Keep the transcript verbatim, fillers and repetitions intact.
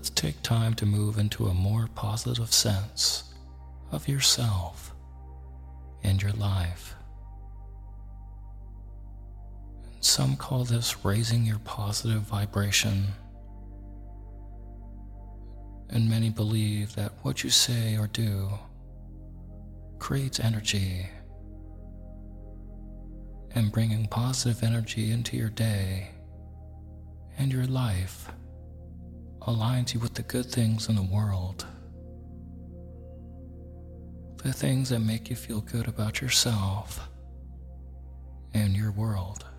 let's take time to move into a more positive sense of yourself and your life. Some call this raising your positive vibration, and many believe that what you say or do creates energy, and bringing positive energy into your day and your life aligns you with the good things in the world, the things that make you feel good about yourself and your world.